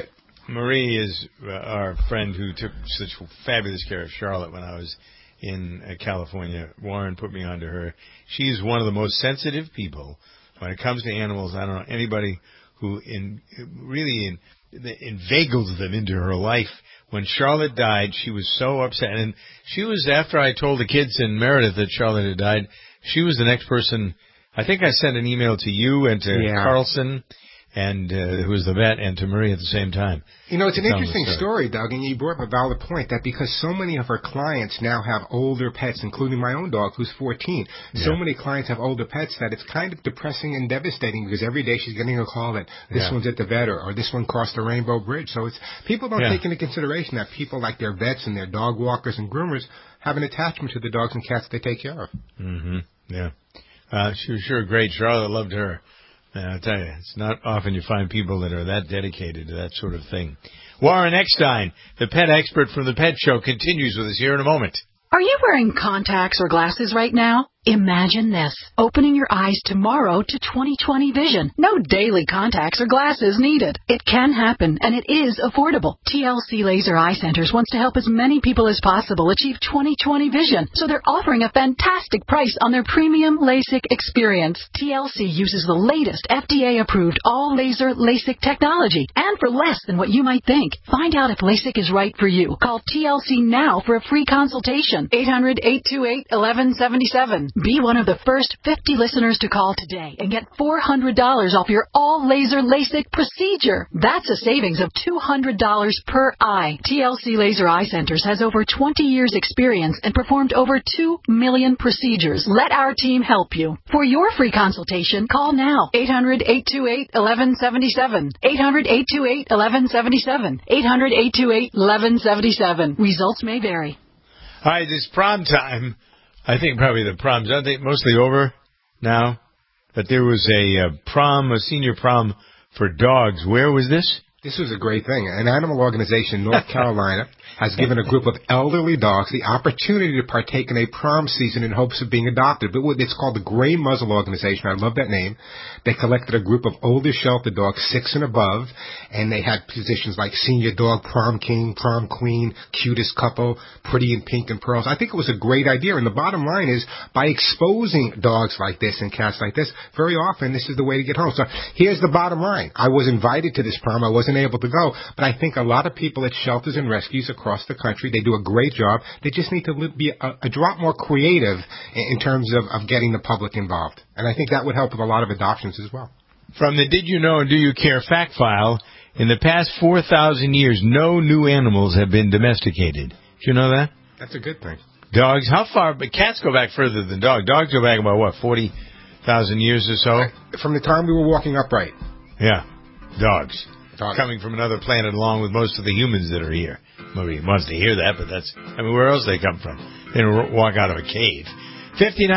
Marie is uh, our friend who took such fabulous care of Charlotte when I was in uh, California. Warren put me onto her. She's one of the most sensitive people when it comes to animals. I don't know anybody who in really in, inveigles them into her life. When Charlotte died, she was so upset. And she was, after I told the kids in Meredith that Charlotte had died, she was the next person. I think I sent an email to you and to yeah. Carlson, and uh, who was the vet, and to Marie at the same time. You know, it's an interesting story, Doug, and you brought up a valid point that because so many of our clients now have older pets, including my own dog, who's fourteen, yeah. so many clients have older pets that it's kind of depressing and devastating because every day she's getting a call that this yeah. one's at the vet or, or this one crossed the Rainbow Bridge. So it's people don't yeah. take into consideration that people like their vets and their dog walkers and groomers have an attachment to the dogs and cats they take care of. Mm-hmm. Yeah. Uh, she was sure great. Charlotte loved her. And I'll tell you, it's not often you find people that are that dedicated to that sort of thing. Warren Eckstein, the pet expert from The Pet Show, continues with us here in a moment. Are you wearing contacts or glasses right now? Imagine this, opening your eyes tomorrow to twenty twenty vision. No daily contacts or glasses needed. It can happen, and it is affordable. T L C Laser Eye Centers wants to help as many people as possible achieve twenty twenty vision, so they're offering a fantastic price on their premium LASIK experience. T L C uses the latest F D A-approved all-laser LASIK technology, and for less than what you might think. Find out if LASIK is right for you. Call T L C now for a free consultation. eight hundred, eight two eight, one one seven seven. Be one of the first fifty listeners to call today and get four hundred dollars off your all-laser LASIK procedure. That's a savings of two hundred dollars per eye. T L C Laser Eye Centers has over twenty years experience and performed over two million procedures. Let our team help you. For your free consultation, call now. eight hundred, eight two eight, one one seven seven. eight hundred, eight two eight, one one seven seven. eight hundred, eight two eight, one one seven seven. Results may vary. All right, it's prom time. I think probably the prom's, I think mostly over now. But there was a uh, prom, a senior prom for dogs. Where was this? This was a great thing. An animal organization in North Carolina has given a group of elderly dogs the opportunity to partake in a prom season in hopes of being adopted. But it's called the Gray Muzzle Organization. I love that name. They collected a group of older shelter dogs, six and above, and they had positions like senior dog, prom king, prom queen, cutest couple, pretty in pink and pearls. I think it was a great idea. And the bottom line is, by exposing dogs like this and cats like this, very often this is the way to get home. So here's the bottom line. I was invited to this prom. I wasn't able to go, but I think a lot of people at shelters and rescues across the country, they do a great job. They just need to be a, a drop more creative in, in terms of, of getting the public involved. And I think that would help with a lot of adoptions as well. From the Did You Know and Do You Care fact file, in the past four thousand years, no new animals have been domesticated. Did you know that? That's a good thing. Dogs, how far? But cats go back further than dogs. Dogs go back about, what, forty thousand years or so? From the time we were walking upright. Yeah, dogs. Dogs. Coming from another planet along with most of the humans that are here. Nobody wants to hear that, but that's, I mean, where else they come from? They don't walk out of a cave. fifty-nine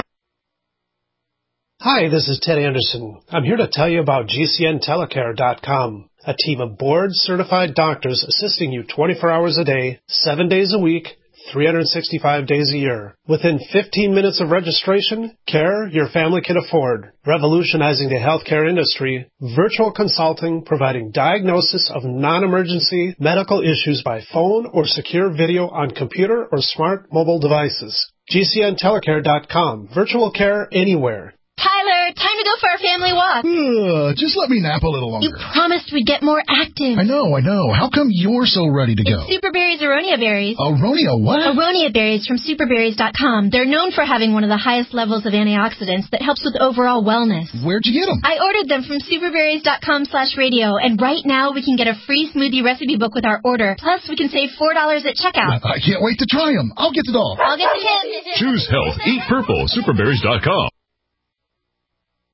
Hi, this is Ted Anderson. I'm here to tell you about G C N telecare dot com, a team of board-certified doctors assisting you twenty-four hours a day, seven days a week, three hundred sixty-five days a year. Within fifteen minutes of registration, care your family can afford. Revolutionizing the healthcare industry, virtual consulting providing diagnosis of non-emergency medical issues by phone or secure video on computer or smart mobile devices. G C N telecare dot com. Virtual care anywhere. Tyler, time to go for our family walk. Uh, just let me nap a little longer. You promised we'd get more active. I know, I know. How come you're so ready to go? It's Superberry's Aronia berries. Aronia what? Aronia berries from superberries dot com. They're known for having one of the highest levels of antioxidants that helps with overall wellness. Where'd you get them? I ordered them from superberries dot com slash radio, and right now we can get a free smoothie recipe book with our order. Plus, we can save four dollars at checkout. I can't wait to try them. I'll get the dog. I'll get the kid. Choose health. Eat purple. superberries dot com.